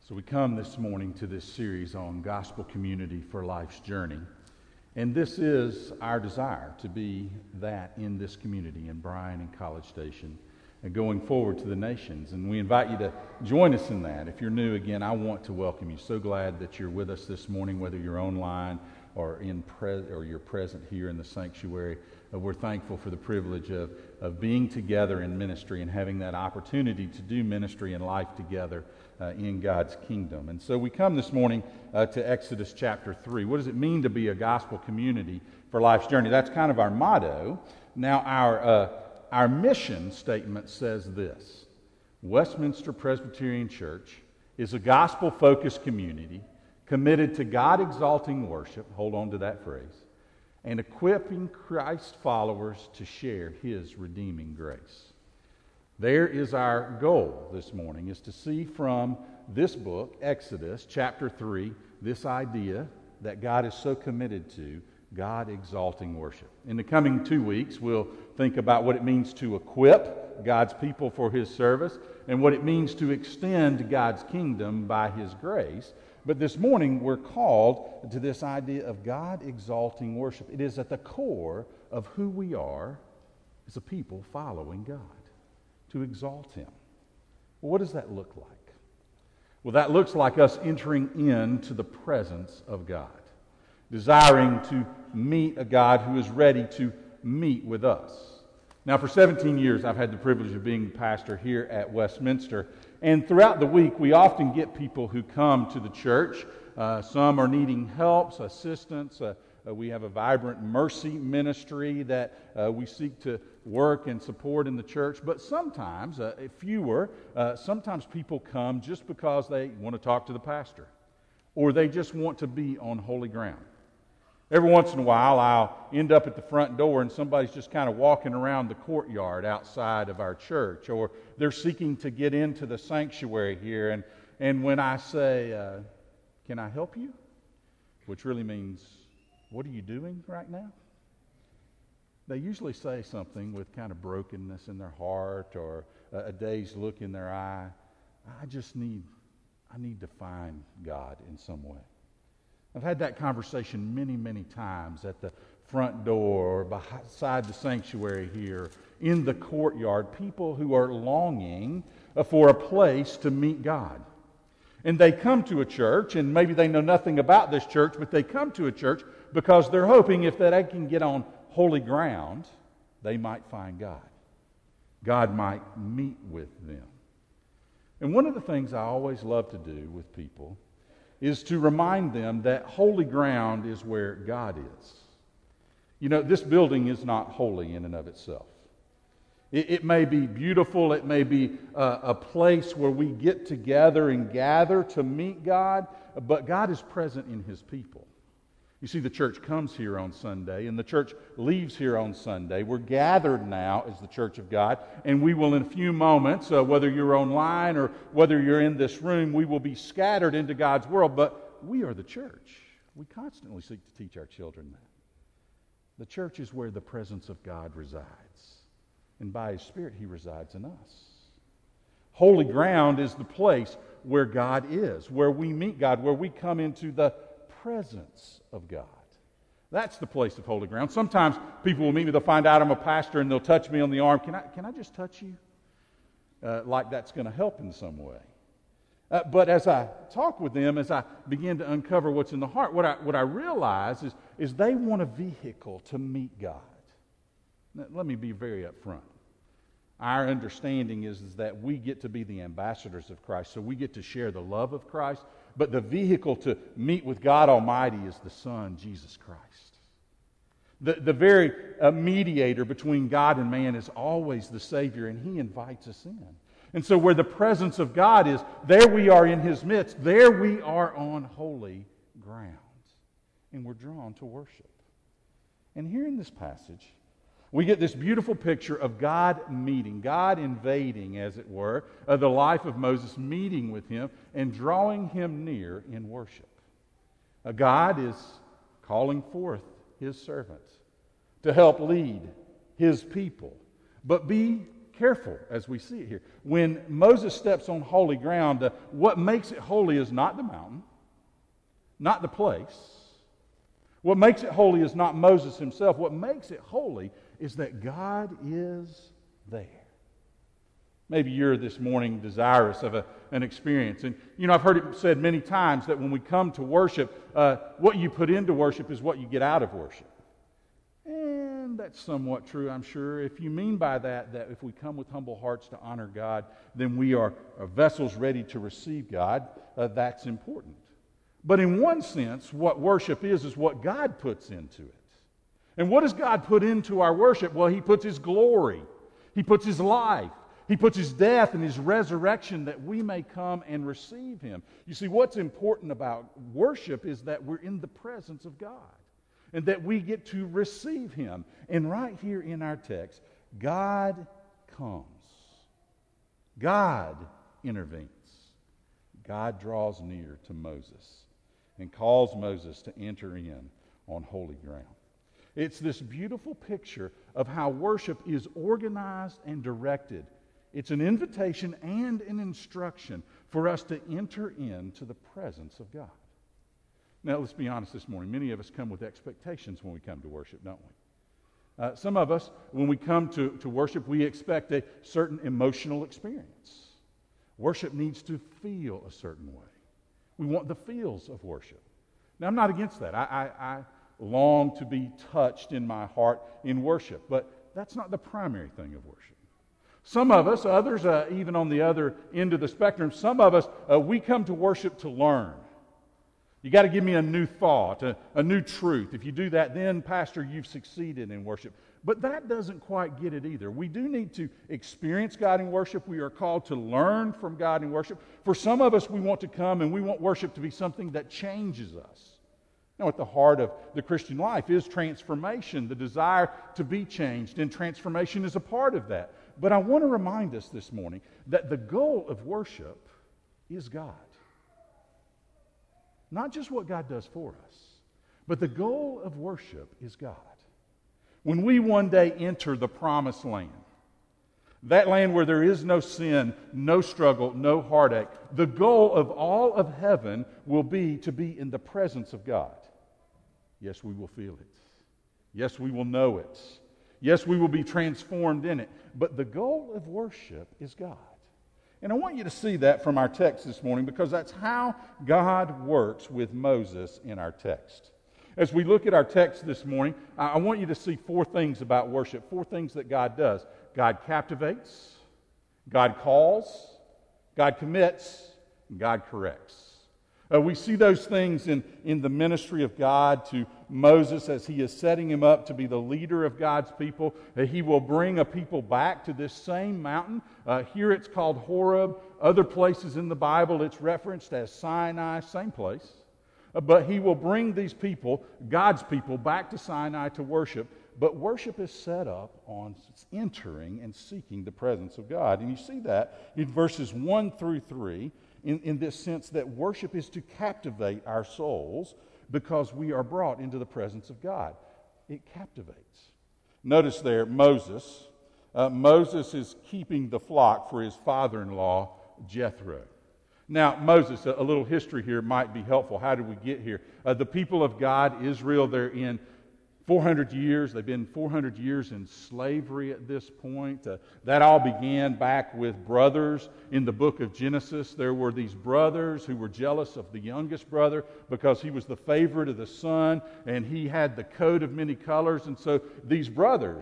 So we come this morning to this series on gospel community for life's journey. And this is our desire to be that in this community in Bryan and College Station and going forward to the nations. And we invite you to join us in that. If you're new, again, I want to welcome you. So glad that you're with us this morning, whether you're online or you're present here in the sanctuary. We're thankful for the privilege of being together in ministry and having that opportunity to do ministry and life together in God's kingdom. And so we come this morning to Exodus chapter 3. What does it mean to be a gospel community for life's journey? That's kind of our motto. Now our mission statement says this: Westminster Presbyterian Church is a gospel-focused community committed to God-exalting worship, hold on to that phrase, and equipping Christ followers to share His redeeming grace. There is our goal this morning, is to see from this book, Exodus chapter 3, this idea that God is so committed to God-exalting worship. In the coming 2 weeks, we'll think about what it means to equip God's people for His service and what it means to extend God's kingdom by His grace. But this morning, we're called to this idea of God-exalting worship. It is at the core of who we are as a people following God, to exalt Him. Well, what does that look like? Well, that looks like us entering into the presence of God, desiring to meet a God who is ready to meet with us. Now, for 17 years, I've had the privilege of being pastor here at Westminster. And throughout the week, we often get people who come to the church. Some are needing help, assistance. We have a vibrant mercy ministry that we seek to work and support in the church. But sometimes, sometimes people come just because they want to talk to the pastor, or they just want to be on holy ground. Every once in a while, I'll end up at the front door and somebody's just kind of walking around the courtyard outside of our church, or they're seeking to get into the sanctuary here. And when I say, can I help you? Which really means, what are you doing right now? They usually say something with kind of brokenness in their heart or a dazed look in their eye. I need to find God in some way. I've had that conversation many, many times at the front door or beside the sanctuary here, in the courtyard, people who are longing for a place to meet God. And they come to a church, and maybe they know nothing about this church, but they come to a church because they're hoping if they can get on holy ground, they might find God. God might meet with them. And one of the things I always love to do with people is to remind them that holy ground is where God is. You know, this building is not holy in and of itself. It may be beautiful, it may be a place where we get together and gather to meet God, but God is present in His people. You see, the church comes here on Sunday, and the church leaves here on Sunday. We're gathered now as the church of God, and we will in a few moments, whether you're online or whether you're in this room, we will be scattered into God's world, but we are the church. We constantly seek to teach our children that. The church is where the presence of God resides, and by His Spirit, He resides in us. Holy ground is the place where God is, where we meet God, where we come into the presence of God. That's the place of holy ground. Sometimes people will meet me, they'll find out I'm a pastor, and they'll touch me on the arm. Can I just touch you? Like that's going to help in some way. But as I talk with them, as I begin to uncover what's in the heart, what I realize is they want a vehicle to meet God. Now, let me be very upfront. Our understanding is that we get to be the ambassadors of Christ, so we get to share the love of Christ, but the vehicle to meet with God Almighty is the Son, Jesus Christ. The very mediator between God and man is always the Savior, and He invites us in. And so where the presence of God is, there we are in His midst. There we are on holy ground. And we're drawn to worship. And here in this passage, we get this beautiful picture of God meeting, God invading, as it were, the life of Moses, meeting with him and drawing him near in worship. God is calling forth His servants to help lead His people. But be careful as we see it here. When Moses steps on holy ground, what makes it holy is not the mountain, not the place. What makes it holy is not Moses himself. What makes it holy is that God is there. Maybe you're this morning desirous of an experience. And, I've heard it said many times that when we come to worship, what you put into worship is what you get out of worship. And that's somewhat true, I'm sure. If you mean by that if we come with humble hearts to honor God, then we are vessels ready to receive God, that's important. But in one sense, what worship is what God puts into it. And what does God put into our worship? Well, He puts His glory. He puts His life. He puts His death and His resurrection that we may come and receive Him. You see, what's important about worship is that we're in the presence of God and that we get to receive Him. And right here in our text, God comes. God intervenes. God draws near to Moses and calls Moses to enter in on holy ground. It's this beautiful picture of how worship is organized and directed. It's an invitation and an instruction for us to enter into the presence of God. Now, let's be honest this morning. Many of us come with expectations when we come to worship, don't we? Some of us, when we come to worship, we expect a certain emotional experience. Worship needs to feel a certain way. We want the feels of worship. Now, I'm not against that. I long to be touched in my heart in worship, but that's not the primary thing of worship. Some of us, others even on the other end of the spectrum, some of us, we come to worship to learn. You got to give me a new thought, a new truth. If you do that, then, Pastor, you've succeeded in worship. But that doesn't quite get it either. We do need to experience God in worship. We are called to learn from God in worship. For some of us, we want to come and we want worship to be something that changes us. Now, at the heart of the Christian life is transformation, the desire to be changed, and transformation is a part of that. But I want to remind us this morning that the goal of worship is God. Not just what God does for us, but the goal of worship is God. When we one day enter the promised land, that land where there is no sin, no struggle, no heartache, the goal of all of heaven will be to be in the presence of God. Yes, we will feel it. Yes, we will know it. Yes, we will be transformed in it. But the goal of worship is God. And I want you to see that from our text this morning because that's how God works with Moses in our text. As we look at our text this morning, I want you to see four things about worship, four things that God does. God captivates, God calls, God commits, and God corrects. We see those things in the ministry of God to Moses as he is setting him up to be the leader of God's people. He will bring a people back to this same mountain. Here it's called Horeb. Other places in the Bible it's referenced as Sinai, same place. But he will bring these people, God's people, back to Sinai to worship. But worship is set up on entering and seeking the presence of God. And you see that in verses 1 through 3. In this sense that worship is to captivate our souls because we are brought into the presence of God. It captivates. Notice there, Moses. Moses is keeping the flock for his father-in-law, Jethro. Now, Moses, a little history here might be helpful. How did we get here? The people of God, Israel, they're in 400 years. They've been 400 years in slavery at this point. That all began back with brothers in the book of Genesis. There were these brothers who were jealous of the youngest brother because he was the favorite of the son and he had the coat of many colors. And so these brothers,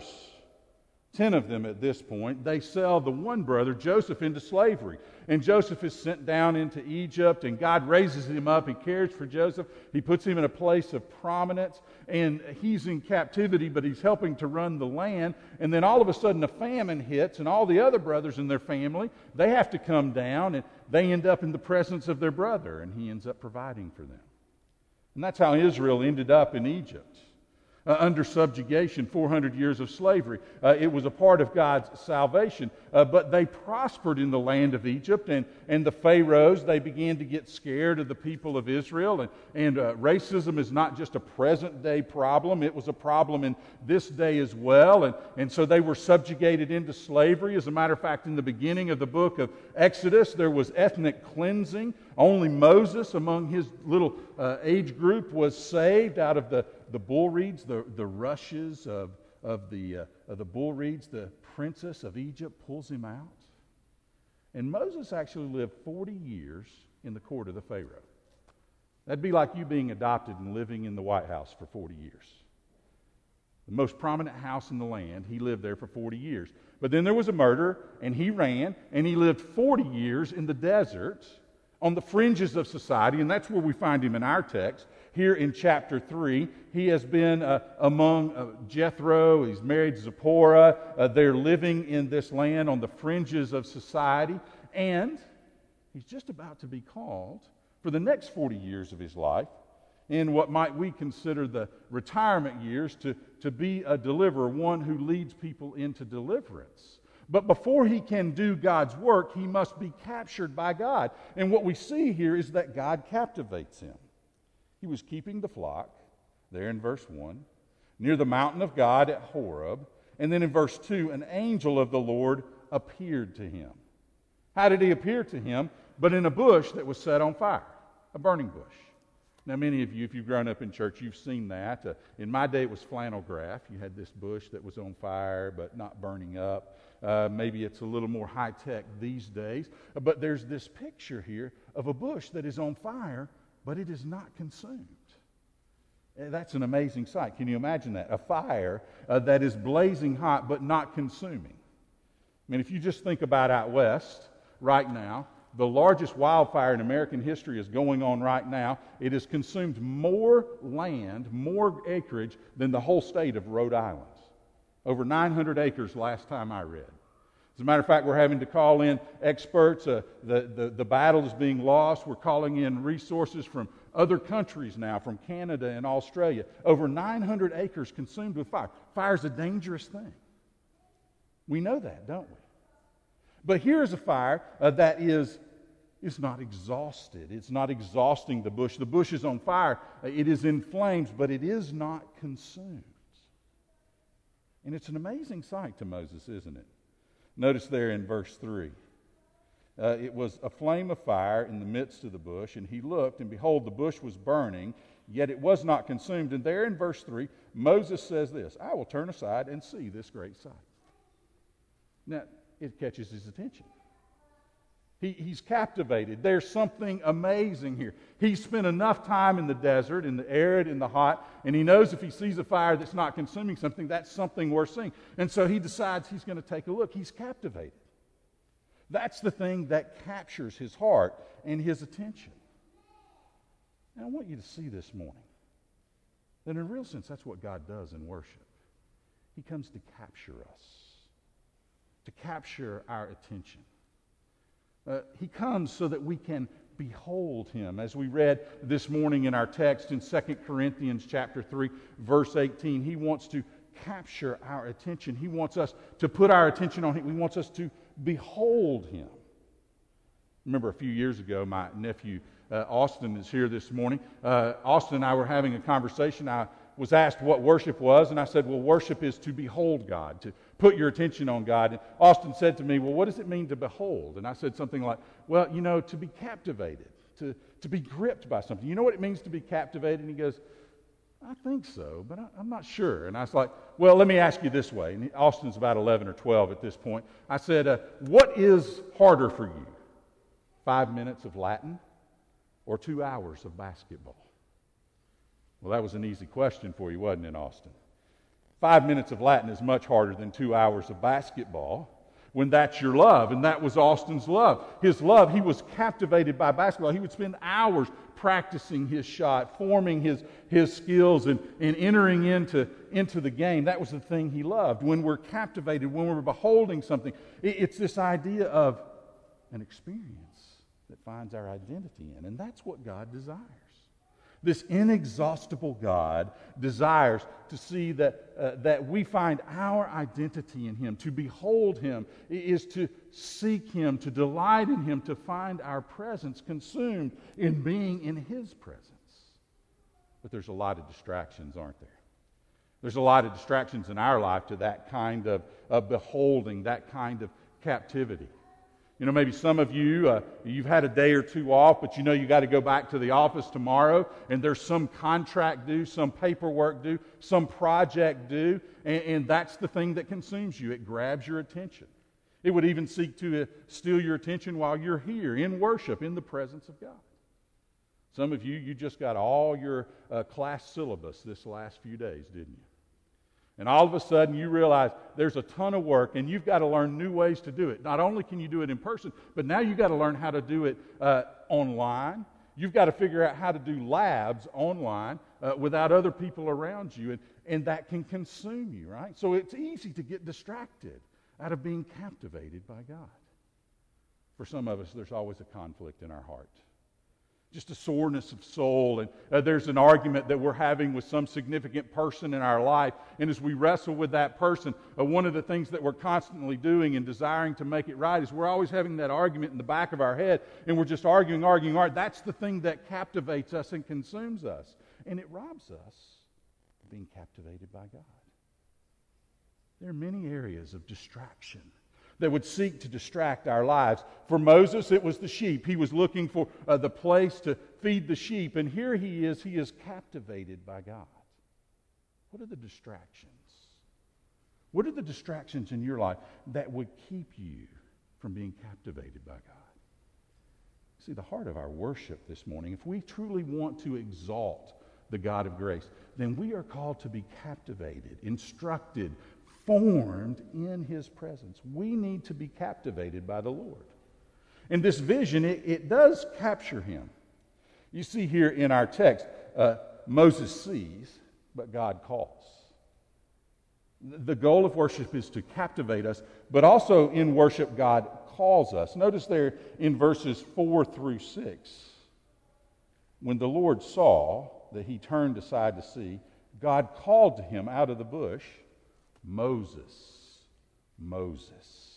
10 of them at this point, they sell the one brother, Joseph, into slavery. And Joseph is sent down into Egypt, and God raises him up. He cares for Joseph. He puts him in a place of prominence, and he's in captivity, but he's helping to run the land. And then all of a sudden a famine hits, and all the other brothers in their family, they have to come down, and they end up in the presence of their brother, and he ends up providing for them. And that's how Israel ended up in Egypt. under subjugation, 400 years of slavery. It was a part of God's salvation. But they prospered in the land of Egypt, and the pharaohs, they began to get scared of the people of Israel. And racism is not just a present-day problem. It was a problem in this day as well. And so they were subjugated into slavery. As a matter of fact, in the beginning of the book of Exodus, there was ethnic cleansing. Only Moses, among his little age group, was saved out of the bull reeds, the rushes of the bull reeds. The princess of Egypt pulls him out. And Moses actually lived 40 years in the court of the Pharaoh. That'd be like you being adopted and living in the White House for 40 years. The most prominent house in the land, he lived there for 40 years. But then there was a murder, and he ran, and he lived 40 years in the desert on the fringes of society, and that's where we find him in our text. Here in chapter 3, he has been among Jethro. He's married Zipporah. They're living in this land on the fringes of society, and he's just about to be called for the next 40 years of his life, in what might we consider the retirement years, to be a deliverer, one who leads people into deliverance. But before he can do God's work, he must be captured by God. And what we see here is that God captivates him. He was keeping the flock, there in verse 1, near the mountain of God at Horeb. And then in verse 2, an angel of the Lord appeared to him. How did he appear to him? But in a bush that was set on fire, a burning bush. Now, many of you, if you've grown up in church, you've seen that. In my day, it was flannel graph. You had this bush that was on fire but not burning up. Maybe it's a little more high-tech these days. But there's this picture here of a bush that is on fire, but it is not consumed. That's an amazing sight. Can you imagine that? A fire that is blazing hot but not consuming. I mean, if you just think about out west right now, the largest wildfire in American history is going on right now. It has consumed more land, more acreage than the whole state of Rhode Island. Over 900 acres last time I read. As a matter of fact, we're having to call in experts. The battle is being lost. We're calling in resources from other countries now, from Canada and Australia. Over 900 acres consumed with fire. Fire is a dangerous thing. We know that, don't we? But here is a fire that is not exhausted. It's not exhausting the bush. The bush is on fire. It is in flames, but it is not consumed. And it's an amazing sight to Moses, isn't it? Notice there in verse 3. It was a flame of fire in the midst of the bush, and he looked, and behold, the bush was burning, yet it was not consumed. And there in verse 3, Moses says this, I will turn aside and see this great sight. Now, it catches his attention. He's captivated. There's something amazing here. He's spent enough time in the desert, in the arid, in the hot, and he knows if he sees a fire that's not consuming something, that's something worth seeing. And so he decides he's going to take a look. He's captivated. That's the thing that captures his heart and his attention. Now, I want you to see this morning that in a real sense, that's what God does in worship. He comes to capture us, to capture our attention. He comes so that we can behold him. As we read this morning in our text in 2 Corinthians chapter 3, verse 18, he wants to capture our attention. He wants us to put our attention on him. He wants us to behold him. Remember a few years ago, my nephew Austin is here this morning. Austin and I were having a conversation. I was asked what worship was, and I said, well, worship is to behold God, to put your attention on God. And Austin said to me, well, what does it mean to behold? And I said something like, well, to be captivated, to be gripped by something. You know what it means to be captivated? And he goes, I think so, but I'm not sure. And I was like, well, let me ask you this way. And Austin's about 11 or 12 at this point. I said, what is harder for you, 5 minutes of Latin or 2 hours of basketball? Well, that was an easy question for you, wasn't it, Austin? 5 minutes of Latin is much harder than 2 hours of basketball when that's your love, and that was Austin's love. His love, he was captivated by basketball. He would spend hours practicing his shot, forming his skills, and entering into the game. That was the thing he loved. When we're captivated, when we're beholding something, it's this idea of an experience that finds our identity in, and that's what God desires. This inexhaustible God desires to see that we find our identity in Him. To behold Him is to seek Him, to delight in Him, to find our presence consumed in being in His presence. But there's a lot of distractions, aren't there? There's a lot of distractions in our life to that kind of beholding, that kind of captivity. You know, maybe some of you, you've had a day or two off, but you know you got to go back to the office tomorrow, and there's some contract due, some paperwork due, some project due, and that's the thing that consumes you. It grabs your attention. It would even seek to steal your attention while you're here in worship, in the presence of God. Some of you just got all your class syllabus this last few days, didn't you? And all of a sudden you realize there's a ton of work and you've got to learn new ways to do it. Not only can you do it in person, but now you've got to learn how to do it online. You've got to figure out how to do labs online without other people around you. And that can consume you, right? So it's easy to get distracted out of being captivated by God. For some of us, there's always a conflict in our heart. Just a soreness of soul, and there's an argument that we're having with some significant person in our life, and as we wrestle with that person, one of the things that we're constantly doing and desiring to make it right is we're always having that argument in the back of our head, and we're just arguing. That's the thing that captivates us and consumes us, and it robs us of being captivated by God. There are many areas of distraction that would seek to distract our lives. For Moses, it was the sheep. He was looking for the place to feed the sheep. And here he is captivated by God. What are the distractions? What are the distractions in your life that would keep you from being captivated by God? See, the heart of our worship this morning, if we truly want to exalt the God of grace, then we are called to be captivated, instructed, formed in His presence. We need to be captivated by the Lord. And this vision, it does capture him. You see here in our text, Moses sees, but God calls. The goal of worship is to captivate us, but also in worship, God calls us. Notice there in verses 4 through 6, when the Lord saw that he turned aside to see, God called to him out of the bush, Moses, Moses.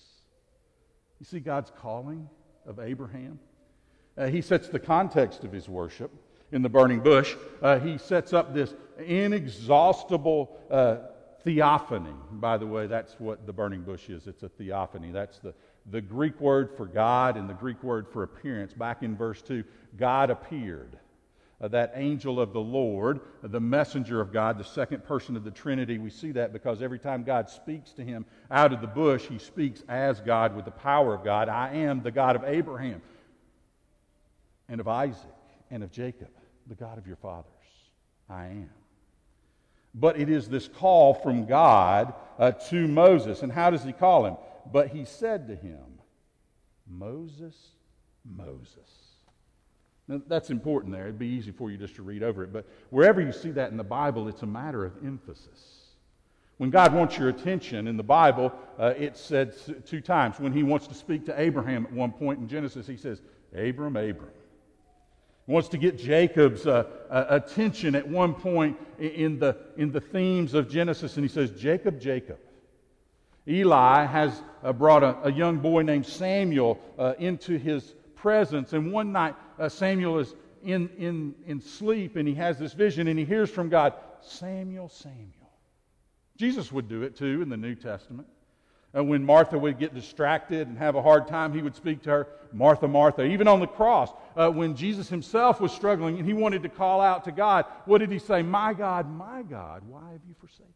You see God's calling of Abraham? He sets the context of his worship in the burning bush. He sets up this inexhaustible theophany. By the way, that's what the burning bush is. It's a theophany. That's the Greek word for God and the Greek word for appearance. Back in verse 2, God appeared. That angel of the Lord, the messenger of God, the second person of the Trinity. We see that because every time God speaks to him out of the bush, he speaks as God with the power of God. I am the God of Abraham and of Isaac and of Jacob, the God of your fathers. I am. But it is this call from God to Moses. And how does he call him? But he said to him, Moses, Moses. Now, that's important there. It'd be easy for you just to read over it. But wherever you see that in the Bible, it's a matter of emphasis. When God wants your attention in the Bible, it's said 2 times. When he wants to speak to Abraham at one point in Genesis, he says, Abram, Abram. He wants to get Jacob's attention at one point in the themes of Genesis, and he says, Jacob, Jacob. Eli has brought a young boy named Samuel into his presence, and one night Samuel is in sleep, and he has this vision, and he hears from God, Samuel, Samuel. Jesus would do it too in the New Testament. When Martha would get distracted and have a hard time, he would speak to her, Martha, Martha. Even on the cross, when Jesus himself was struggling and he wanted to call out to God, what did he say? My God, why have you forsaken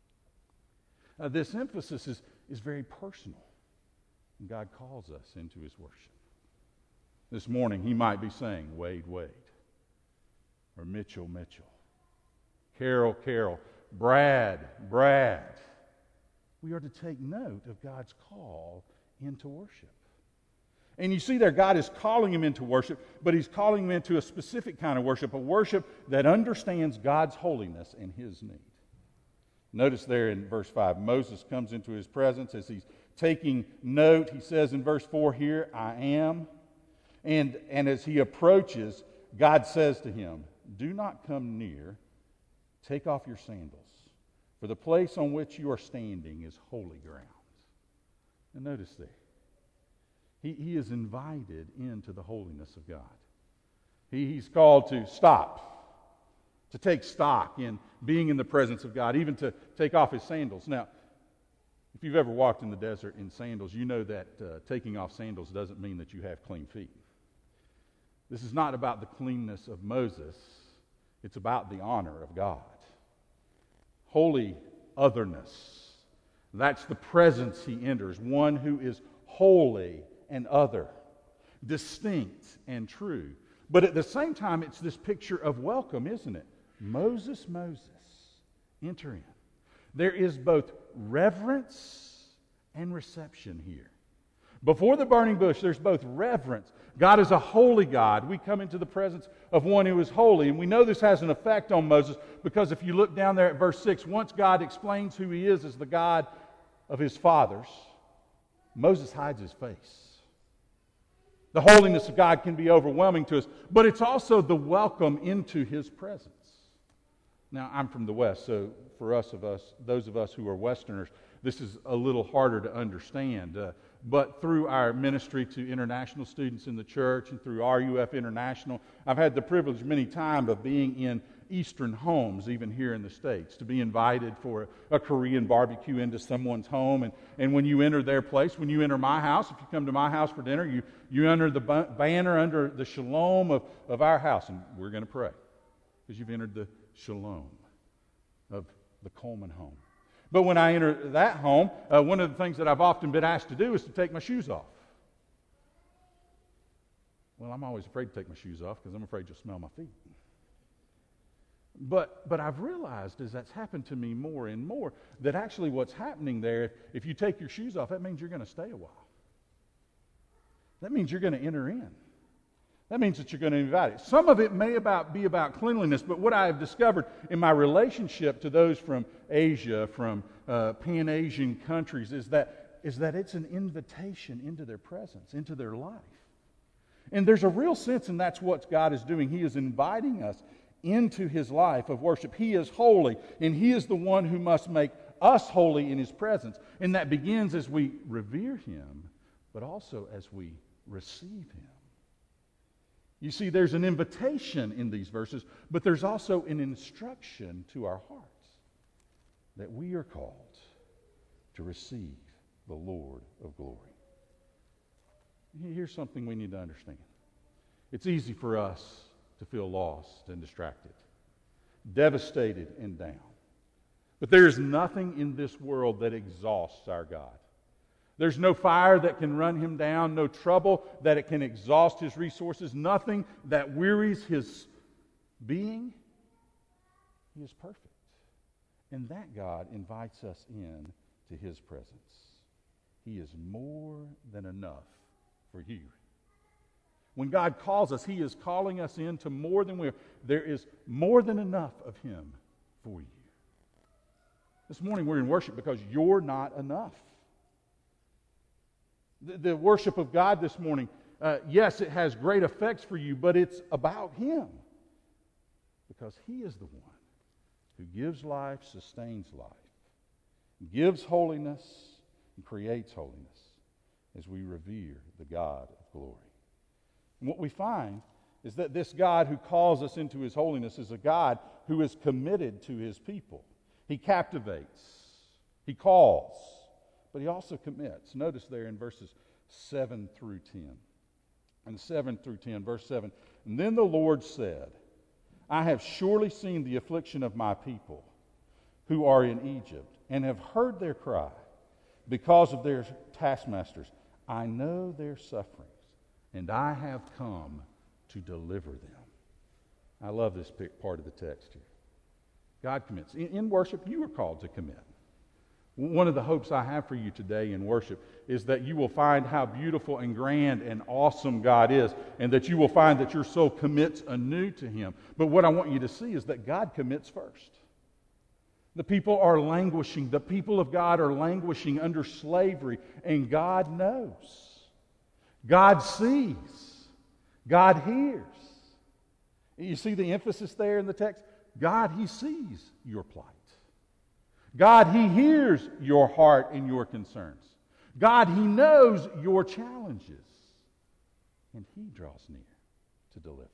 me? This emphasis is very personal, and God calls us into his worship. This morning, he might be saying, Wade, Wade, or Mitchell, Mitchell, Carol, Carol, Brad, Brad. We are to take note of God's call into worship. And you see there, God is calling him into worship, but he's calling him into a specific kind of worship, a worship that understands God's holiness and his need. Notice there in verse 5, Moses comes into his presence as he's taking note. He says in verse 4 here, I am. And as he approaches, God says to him, "Do not come near. Take off your sandals, for the place on which you are standing is holy ground." And notice there, he is invited into the holiness of God. He's called to stop, to take stock in being in the presence of God, even to take off his sandals. Now, if you've ever walked in the desert in sandals, you know that taking off sandals doesn't mean that you have clean feet. This is not about the cleanness of Moses. It's about the honor of God. Holy otherness. That's the presence he enters. One who is holy and other, distinct and true. But at the same time, it's this picture of welcome, isn't it? Moses, Moses, enter in. There is both reverence and reception here. Before the burning bush, there's both reverence. God is a holy God. We come into the presence of one who is holy. And we know this has an effect on Moses because if you look down there at verse 6, once God explains who he is as the God of his fathers, Moses hides his face. The holiness of God can be overwhelming to us, but it's also the welcome into his presence. Now, I'm from the West, so for those of us who are Westerners, this is a little harder to understand. But through our ministry to international students in the church and through RUF International, I've had the privilege many times of being in Eastern homes, even here in the States, to be invited for a Korean barbecue into someone's home. And when you enter their place, when you enter my house, if you come to my house for dinner, you enter the banner under the shalom of our house. And we're going to pray because you've entered the shalom of the Coleman home. But when I enter that home, one of the things that I've often been asked to do is to take my shoes off. Well, I'm always afraid to take my shoes off because I'm afraid you'll smell my feet. But I've realized as that's happened to me more and more that actually what's happening there, if you take your shoes off, that means you're going to stay a while. That means you're going to enter in. That means that you're going to invite it. Some of it may be about cleanliness, but what I have discovered in my relationship to those from Asia, from Pan-Asian countries, is that it's an invitation into their presence, into their life. And there's a real sense, and that's what God is doing. He is inviting us into his life of worship. He is holy, and he is the one who must make us holy in his presence. And that begins as we revere him, but also as we receive him. You see, there's an invitation in these verses, but there's also an instruction to our hearts that we are called to receive the Lord of glory. Here's something we need to understand. It's easy for us to feel lost and distracted, devastated and down. But there is nothing in this world that exhausts our God. There's no fire that can run him down, no trouble that it can exhaust his resources, nothing that wearies his being. He is perfect. And that God invites us in to his presence. He is more than enough for you. When God calls us, he is calling us into more than we are. There is more than enough of him for you. This morning we're in worship because you're not enough. The worship of God this morning, yes, it has great effects for you, but it's about him. Because he is the one who gives life, sustains life, gives holiness, and creates holiness as we revere the God of glory. And what we find is that this God who calls us into his holiness is a God who is committed to his people. He captivates, he calls, but he also commits. Notice there in verses 7 through 10. And 7 through 10, verse 7. And then the Lord said, I have surely seen the affliction of my people who are in Egypt, and have heard their cry because of their taskmasters. I know their sufferings, and I have come to deliver them. I love this part of the text here. God commits. In worship, you are called to commit. One of the hopes I have for you today in worship is that you will find how beautiful and grand and awesome God is, and that you will find that your soul commits anew to him. But what I want you to see is that God commits first. The people are languishing. The people of God are languishing under slavery, and God knows. God sees. God hears. You see the emphasis there in the text? God, He sees your plight. God, He hears your heart and your concerns. God, He knows your challenges. And He draws near to deliver.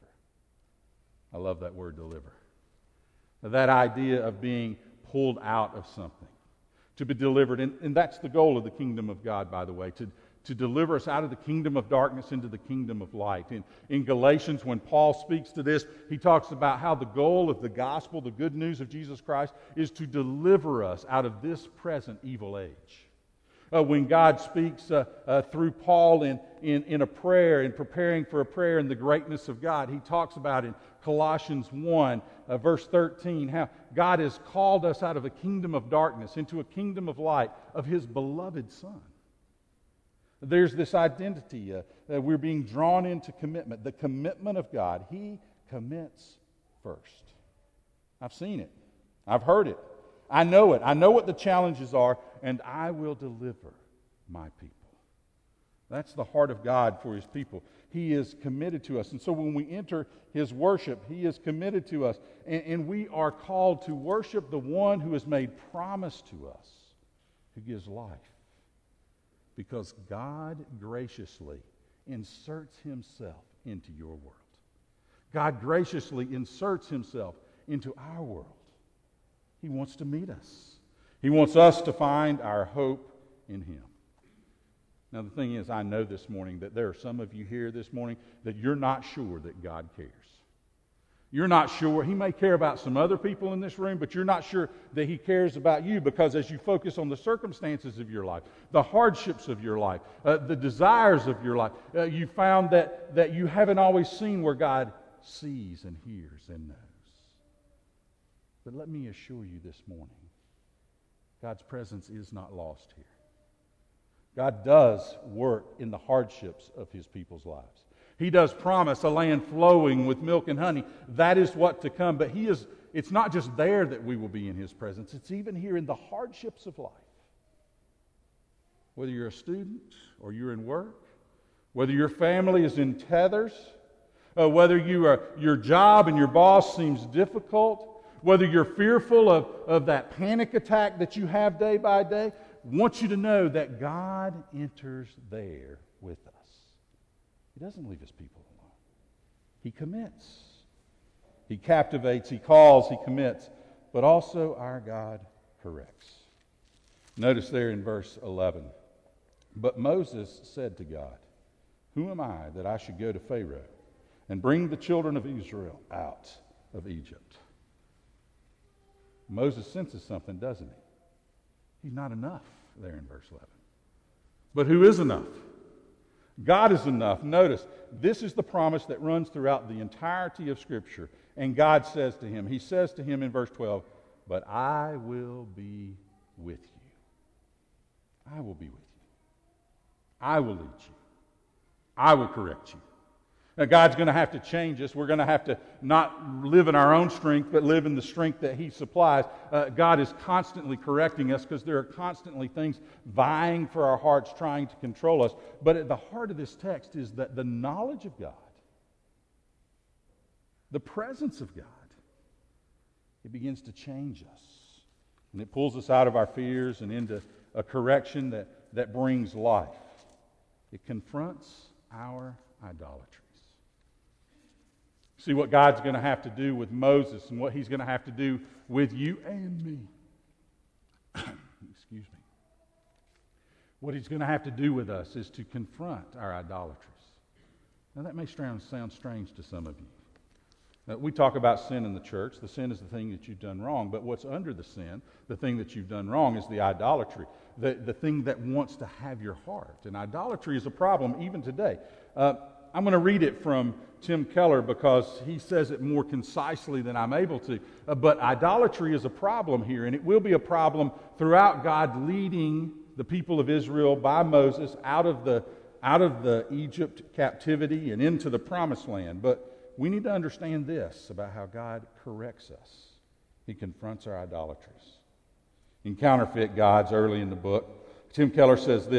I love that word, deliver. That idea of being pulled out of something, to be delivered. And that's the goal of the kingdom of God, by the way, to deliver us out of the kingdom of darkness into the kingdom of light. In Galatians, when Paul speaks to this, he talks about how the goal of the gospel, the good news of Jesus Christ, is to deliver us out of this present evil age. When God speaks through Paul in a prayer, in preparing for a prayer in the greatness of God, he talks about in Colossians 1, verse 13, how God has called us out of a kingdom of darkness into a kingdom of light of His beloved Son. There's this identity that we're being drawn into commitment. The commitment of God. He commits first. I've seen it. I've heard it. I know it. I know what the challenges are, and I will deliver my people. That's the heart of God for His people. He is committed to us. And so when we enter His worship, He is committed to us. And we are called to worship the one who has made promise to us, who gives life. Because God graciously inserts Himself into your world. God graciously inserts Himself into our world. He wants to meet us. He wants us to find our hope in Him. Now the thing is, I know this morning that there are some of you here this morning that you're not sure that God cares. You're not sure. He may care about some other people in this room, but you're not sure that He cares about you, because as you focus on the circumstances of your life, the hardships of your life, the desires of your life, you found that you haven't always seen where God sees and hears and knows. But let me assure you this morning, God's presence is not lost here. God does work in the hardships of His people's lives. He does promise a land flowing with milk and honey. That is what to come. But it's not just there that we will be in His presence. It's even here in the hardships of life. Whether you're a student or you're in work, whether your family is in tethers, whether your job and your boss seems difficult, whether you're fearful of that panic attack that you have day by day, I want you to know that God enters there with us. He doesn't leave His people alone. He commits. He captivates, He calls, He commits. But also our God corrects. Notice there in verse 11. But Moses said to God, "Who am I that I should go to Pharaoh and bring the children of Israel out of Egypt?" Moses senses something, doesn't he? He's not enough there in verse 11. But who is enough? God is enough. Notice, this is the promise that runs throughout the entirety of Scripture. And God says to him, He says to him in verse 12, "But I will be with you." I will be with you. I will lead you. I will correct you. Now, God's going to have to change us. We're going to have to not live in our own strength, but live in the strength that He supplies. God is constantly correcting us because there are constantly things vying for our hearts, trying to control us. But at the heart of this text is that the knowledge of God, the presence of God, it begins to change us. And it pulls us out of our fears and into a correction that brings life. It confronts our idolatries. See what God's going to have to do with Moses and what He's going to have to do with you and me. Excuse me. What He's going to have to do with us is to confront our idolatries. Now that may sound strange to some of you. We talk about sin in the church. The sin is the thing that you've done wrong. But what's under the sin, the thing that you've done wrong, is the idolatry, the thing that wants to have your heart. And idolatry is a problem even today. I'm going to read it from Tim Keller because he says it more concisely than I'm able to. But idolatry is a problem here, and it will be a problem throughout God leading the people of Israel by Moses out of the Egypt captivity and into the promised land. But we need to understand this about how God corrects us. He confronts our idolatries. In Counterfeit Gods, early in the book, Tim Keller says this: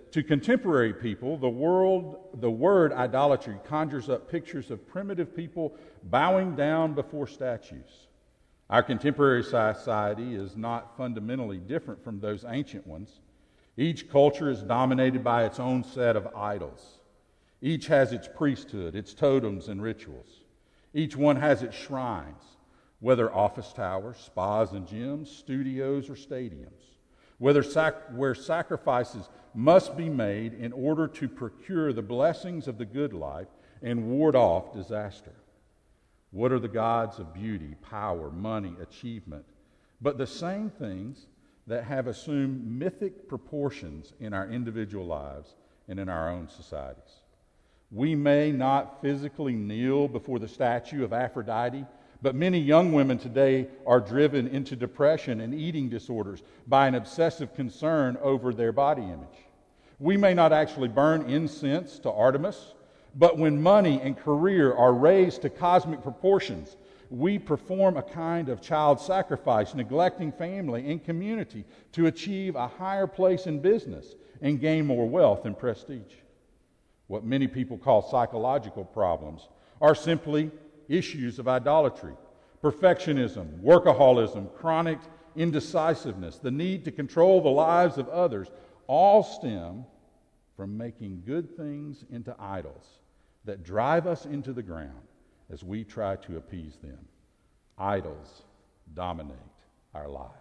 to contemporary people, the word idolatry conjures up pictures of primitive people bowing down before statues. Our contemporary society is not fundamentally different from those ancient ones. Each culture is dominated by its own set of idols. Each has its priesthood, its totems and rituals. Each one has its shrines, whether office towers, spas and gyms, studios or stadiums, where sacrifices must be made in order to procure the blessings of the good life and ward off disaster. What are the gods of beauty, power, money, achievement, but the same things that have assumed mythic proportions in our individual lives and in our own societies? We may not physically kneel before the statue of Aphrodite, but many young women today are driven into depression and eating disorders by an obsessive concern over their body image. We may not actually burn incense to Artemis, but when money and career are raised to cosmic proportions, we perform a kind of child sacrifice, neglecting family and community to achieve a higher place in business and gain more wealth and prestige. What many people call psychological problems are simply issues of idolatry. Perfectionism, workaholism, chronic indecisiveness, the need to control the lives of others, all stem from making good things into idols that drive us into the ground as we try to appease them. Idols dominate our lives.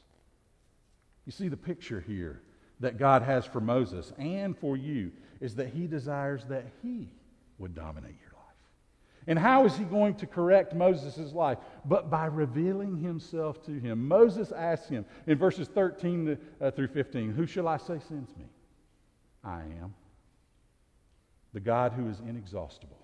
You see, the picture here that God has for Moses and for you is that he desires that he would dominate your life. And how is he going to correct Moses' life? But by revealing himself to him. Moses asks him in verses 13 through 15, "Who shall I say sends me?" I am. The God who is inexhaustible.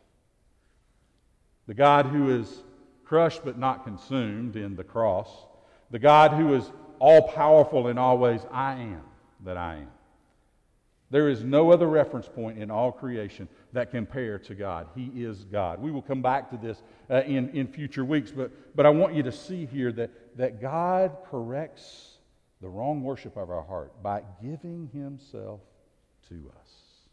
The God who is crushed but not consumed in the cross. The God who is all-powerful in all ways. I am that I am. There is no other reference point in all creation that compare to God. He is God. We will come back to this in future weeks, but I want you to see here that God corrects the wrong worship of our heart by giving himself to us,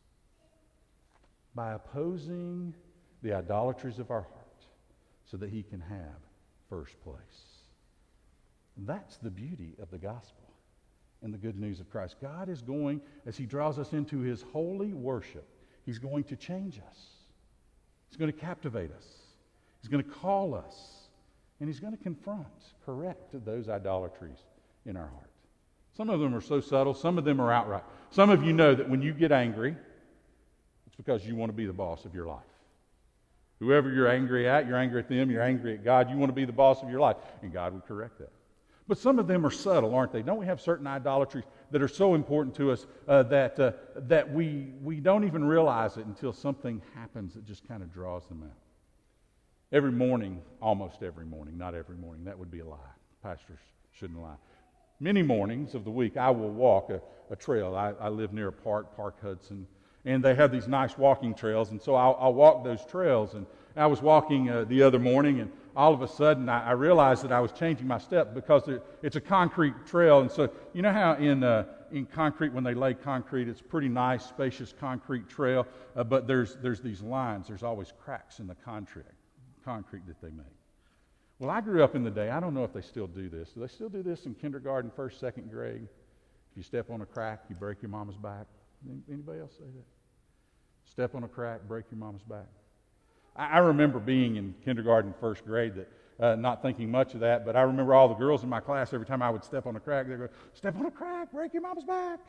by opposing the idolatries of our heart so that he can have first place. That's the beauty of the gospel and the good news of Christ. God is going, as he draws us into his holy worship, he's going to change us. He's going to captivate us. He's going to call us. And he's going to confront, correct those idolatries in our heart. Some of them are so subtle. Some of them are outright. Some of you know that when you get angry, it's because you want to be the boss of your life. Whoever you're angry at them, you're angry at God. You want to be the boss of your life. And God would correct that. But some of them are subtle, aren't they? Don't we have certain idolatries that are so important to us that we don't even realize it until something happens that just kind of draws them out? Every morning, almost every morning, not every morning, that would be a lie. Pastors shouldn't lie. Many mornings of the week, I will walk a trail. I live near a park, Park Hudson, and they have these nice walking trails, and so I'll walk those trails. And I was walking the other morning, and all of a sudden I realized that I was changing my step because it's a concrete trail. And so you know how in concrete, when they lay concrete, it's pretty nice, spacious concrete trail, but there's these lines. There's always cracks in the concrete that they make. Well, I grew up in the day, I don't know if they still do this. Do they still do this in kindergarten, first, second grade? If you step on a crack, you break your mama's back. Anybody else say that? Step on a crack, break your mama's back. I remember being in kindergarten, first grade, not thinking much of that, but I remember all the girls in my class, every time I would step on a crack, they'd go, "Step on a crack, break your mama's back."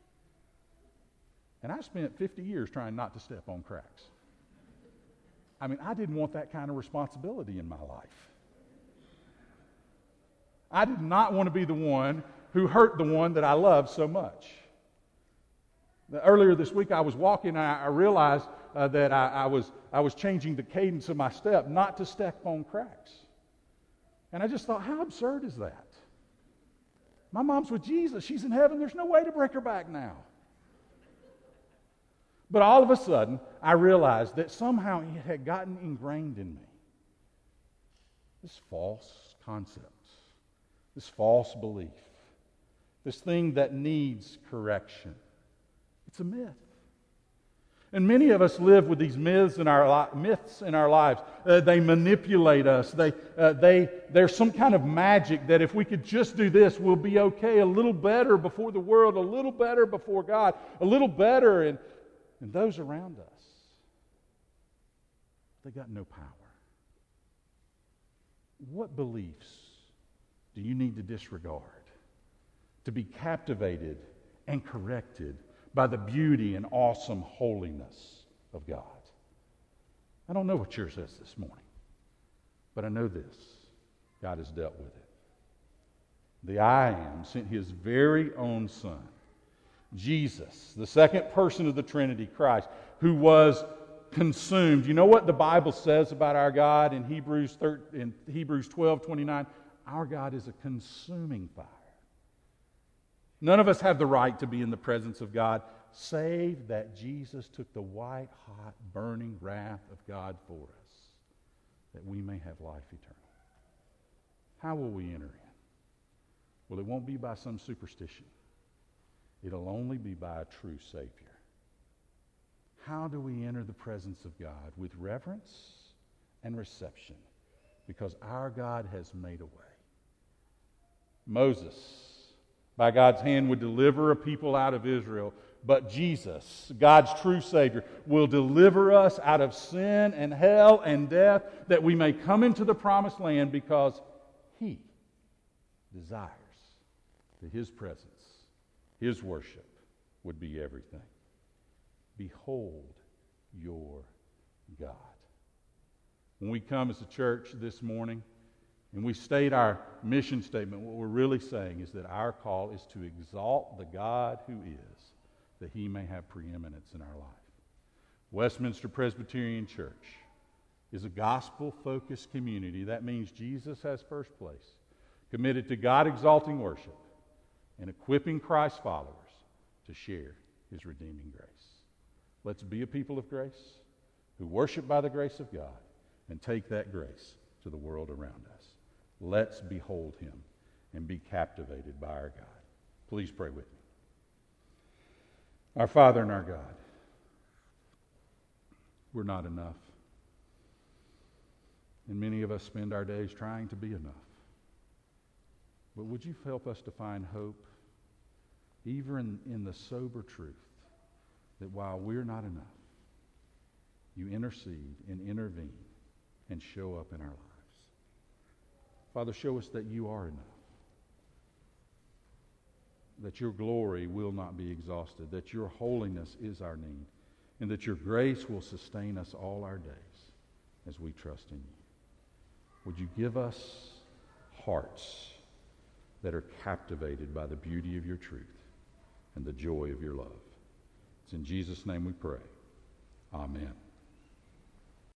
And I spent 50 years trying not to step on cracks. I mean, I didn't want that kind of responsibility in my life. I did not want to be the one who hurt the one that I loved so much. Earlier this week, I was walking, and I realized that I was changing the cadence of my step, not to step on cracks. And I just thought, how absurd is that? My mom's with Jesus. She's in heaven. There's no way to break her back now. But all of a sudden, I realized that somehow it had gotten ingrained in me. This false concept, this false belief, this thing that needs correction. It's a myth. And many of us live with these myths in our lives. They manipulate us. There's some kind of magic that if we could just do this, we'll be okay, a little better before the world, a little better before God, a little better and those around us. They got no power. What beliefs do you need to disregard to be captivated and corrected by the beauty and awesome holiness of God? I don't know what yours is this morning, but I know this. God has dealt with it. The I Am sent His very own Son, Jesus, the second person of the Trinity, Christ, who was consumed. You know what the Bible says about our God in Hebrews 12:29? Our God is a consuming fire. None of us have the right to be in the presence of God, save that Jesus took the white-hot, burning wrath of God for us, that we may have life eternal. How will we enter in? Well, it won't be by some superstition. It'll only be by a true Savior. How do we enter the presence of God? With reverence and reception, because our God has made a way. Moses, by God's hand, would deliver a people out of Israel, but Jesus, God's true Savior, will deliver us out of sin and hell and death, that we may come into the promised land, because He desires that His presence, His worship, would be everything. Behold your God. When we come as a church this morning and we state our mission statement, what we're really saying is that our call is to exalt the God who is, that He may have preeminence in our life. Westminster Presbyterian Church is a gospel-focused community. That means Jesus has first place, committed to God-exalting worship and equipping Christ's followers to share His redeeming grace. Let's be a people of grace who worship by the grace of God and take that grace to the world around us. Let's behold Him and be captivated by our God. Please pray with me. Our Father and our God, we're not enough. And many of us spend our days trying to be enough. But would you help us to find hope, even in the sober truth, that while we're not enough, you intercede and intervene and show up in our lives. Father, show us that you are enough, that your glory will not be exhausted, that your holiness is our need, and that your grace will sustain us all our days as we trust in you. Would you give us hearts that are captivated by the beauty of your truth and the joy of your love? It's in Jesus' name we pray. Amen.